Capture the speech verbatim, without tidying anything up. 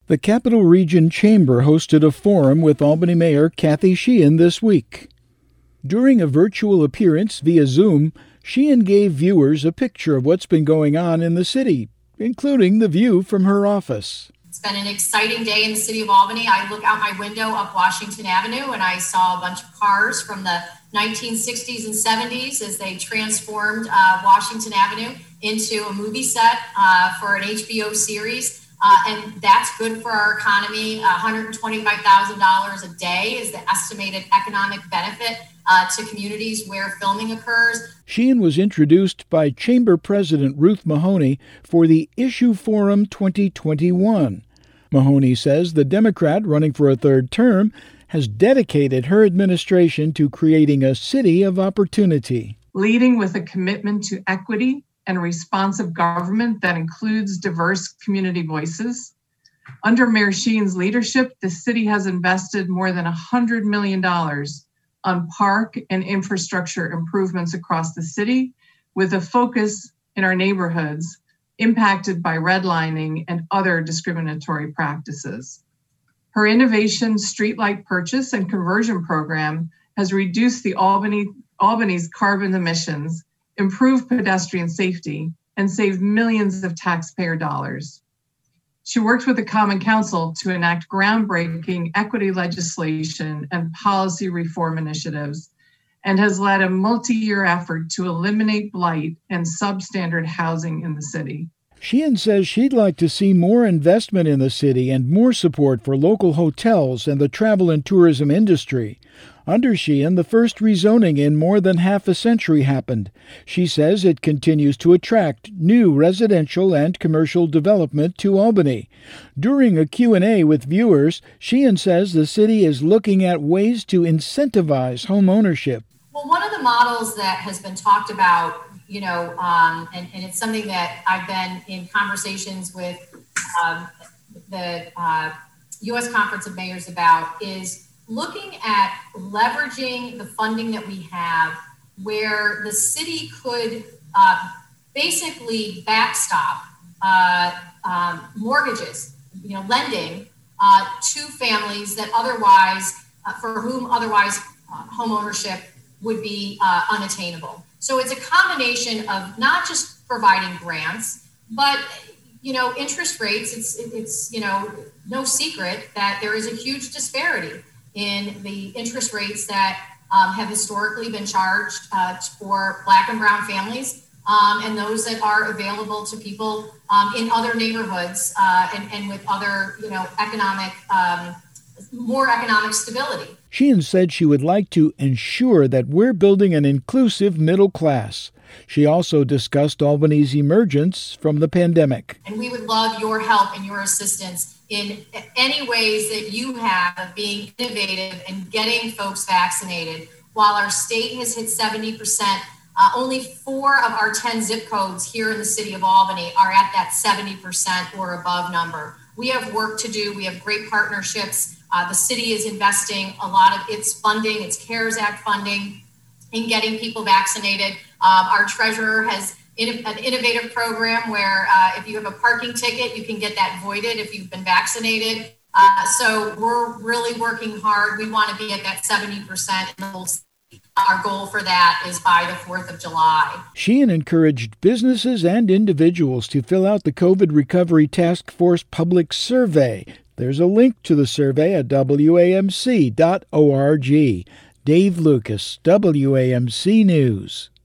The Capital Region Chamber hosted a forum with Albany Mayor Kathy Sheehan this week. During a virtual appearance via Zoom, Sheehan gave viewers a picture of what's been going on in the city, including the view from her office. It's been an exciting day in the city of Albany. I look out my window up Washington Avenue and I saw a bunch of cars from the nineteen sixties and seventies as they transformed uh, Washington Avenue into a movie set uh, for an H B O series. Uh, and that's good for our economy. one hundred twenty-five thousand dollars a day is the estimated economic benefit uh, to communities where filming occurs. Sheehan was introduced by Chamber President Ruth Mahoney for the Issue Forum twenty twenty-one. Mahoney says the Democrat running for a third term has dedicated her administration to creating a city of opportunity. Leading with a commitment to equity and responsive government that includes diverse community voices. Under Mayor Sheehan's leadership, the city has invested more than one hundred million dollars on park and infrastructure improvements across the city, with a focus in our neighborhoods impacted by redlining and other discriminatory practices. Her innovation streetlight purchase and conversion program has reduced the Albany, Albany's carbon emissions, improved pedestrian safety, and saved millions of taxpayer dollars. She worked with the Common Council to enact groundbreaking equity legislation and policy reform initiatives, and has led a multi-year effort to eliminate blight and substandard housing in the city. Sheehan says she'd like to see more investment in the city and more support for local hotels and the travel and tourism industry. Under Sheehan, the first rezoning in more than half a century happened. She says it continues to attract new residential and commercial development to Albany. During a Q and A with viewers, Sheehan says the city is looking at ways to incentivize home ownership. Well, one of the models that has been talked about, you know, um, and, and it's something that I've been in conversations with um, the uh, U S Conference of Mayors about, is looking at leveraging the funding that we have where the city could uh, basically backstop uh, um, mortgages, you know, lending uh, to families that otherwise, uh, for whom otherwise uh, home ownership would be uh, unattainable. So it's a combination of not just providing grants, but, you know, interest rates. It's, it's, you know, no secret that there is a huge disparity in the interest rates that um, have historically been charged uh, for Black and brown families, um, and those that are available to people um, in other neighborhoods uh, and, and with other, you know, economic, um, more economic stability. Sheehan said she would like to ensure that we're building an inclusive middle class. She also discussed Albany's emergence from the pandemic. And we would love your help and your assistance in any ways that you have of being innovative and getting folks vaccinated. While our state has hit seventy percent, uh, only four of our ten zip codes here in the city of Albany are at that seventy percent or above number. We have work to do. We have great partnerships. Uh, the city is investing a lot of its funding, its CARES Act funding, in getting people vaccinated. Um, our treasurer has in, an innovative program where uh, if you have a parking ticket, you can get that voided if you've been vaccinated. Uh, so we're really working hard. We want to be at that seventy percent in the whole city. Our goal for that is by the fourth of July. Sheehan encouraged businesses and individuals to fill out the COVID Recovery Task Force public survey. There's a link to the survey at W A M C dot org. Dave Lucas, W A M C News.